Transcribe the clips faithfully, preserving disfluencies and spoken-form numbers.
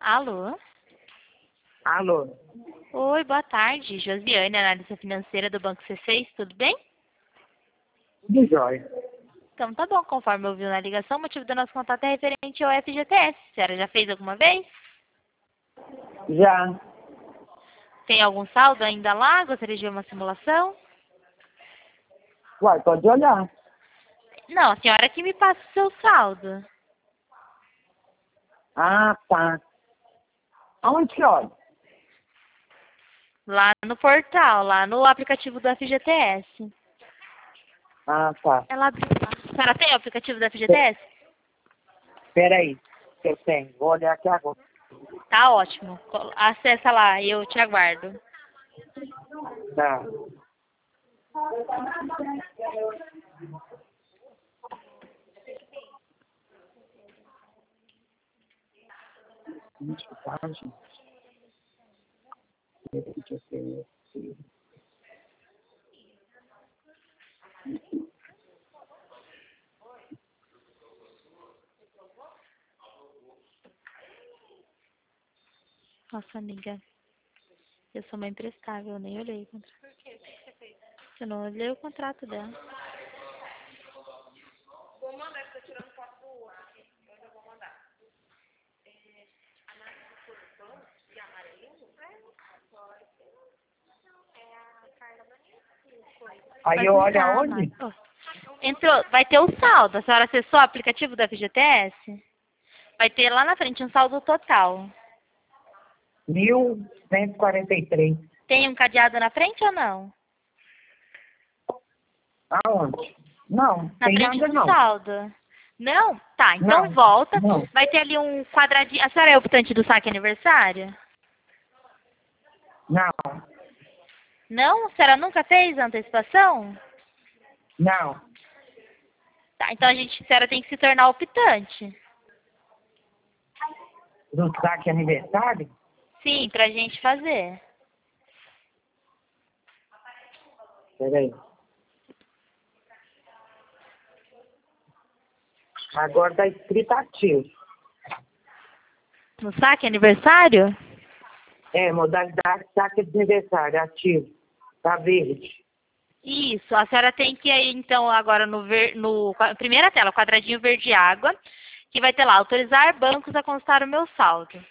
Alô? Alô? Oi, boa tarde. Josiane, analista financeira do Banco C seis, tudo bem? Tudo jóia. Então tá bom, conforme eu vi na ligação, o motivo do nosso contato é referente ao F G T S. A senhora já fez alguma vez? Já. Tem algum saldo ainda lá? Gostaria de ver uma simulação? Uai, pode olhar. Não, a senhora que me passa o seu saldo. Ah, tá. Aonde que olha? Lá no portal, lá no aplicativo do F G T S. Ah, tá. Ela abriu lá. A senhora tem o aplicativo do F G T S? Espera aí, que eu tenho. Vou olhar aqui agora. Tá ótimo. Acessa lá, eu te aguardo. Tá. Gente, tá, gente. Deixa eu ver aqui. Nossa, amiga, eu sou uma imprestável, eu nem olhei o contrato. Eu não olhei o contrato dela. Vou mandar, que eu tô tirando foto do outro aqui. Eu já vou mandar. É, análise por banco e amarelinho? É a Carla Vanessa. Aí Pode eu olho entrar, aonde? Marcos. Entrou, vai ter o saldo. A senhora acessou o aplicativo do F G T S? Vai ter lá na frente um saldo total. mil cento e quarenta e três. Tem um cadeado na frente ou não? Aonde? Não, Na tem frente nada do não. saldo. Não? Tá, então Não, volta. não. Vai ter ali um quadradinho. A senhora é optante do saque aniversário? Não, Não? A senhora nunca fez a antecipação? não. Tá, então a gente, a senhora tem que se tornar optante. Do saque aniversário? Sim, pra gente fazer. Espera aí. Agora tá escrito ativo. No saque aniversário? É, modalidade saque de aniversário, ativo. Tá verde. Isso, a senhora tem que ir então agora no, ver, no qua- primeira tela, quadradinho verde água, que vai ter lá, autorizar bancos a constar o meu saldo.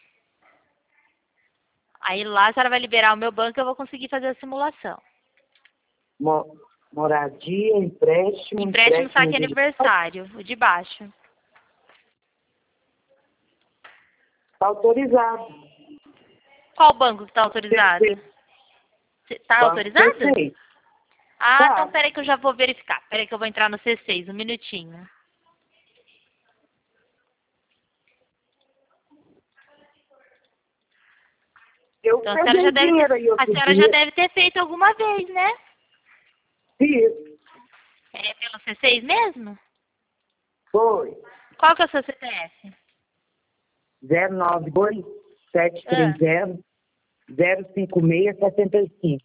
Aí lá a senhora vai liberar o meu banco e eu vou conseguir fazer a simulação. Mo- moradia, empréstimo, Empréstimo saque de- aniversário, o de baixo. Tá autorizado. Qual banco que está autorizado? Está Banco autorizado? C seis. Ah, Tá. então peraí que eu já vou verificar. Peraí que eu vou entrar no C seis, um minutinho. Eu Então a senhora, já peguei deve dinheiro ter, aí a outro senhora já dia. deve ter feito alguma vez, né? Fiz. É pelo C seis mesmo? Foi. Qual que é o seu C P F? zero nove dois sete três Ah, zero zero cinco seis sete cinco.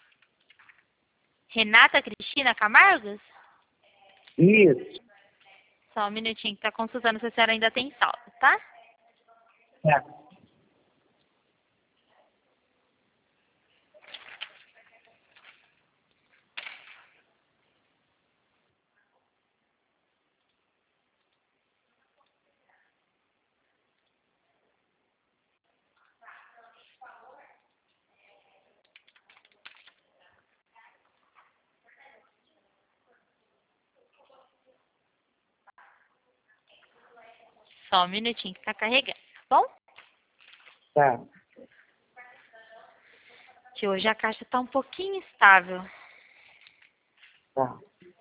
Renata Cristina Camargos? Isso. Só um minutinho que tá consultando se a senhora ainda tem saldo, tá? Tá. Só um minutinho que tá carregando, tá bom? Tá. Que hoje a caixa tá um pouquinho estável. Tá.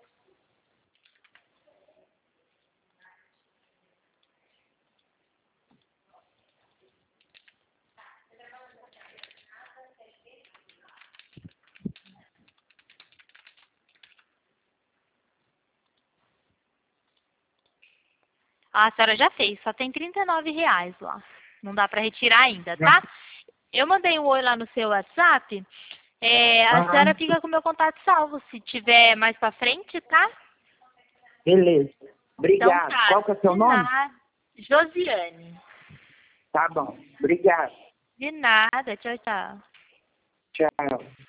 Ah, a senhora já fez, só tem trinta e nove reais lá. Não dá pra retirar ainda, tá? Eu mandei um oi lá no seu WhatsApp. É, a senhora Ah, fica com o meu contato salvo, se tiver mais pra frente, tá? beleza. Então Obrigado. tá. Qual que é o seu De nome? nada. Josiane. Tá bom. Obrigada. De nada. Tchau, tchau. Tchau.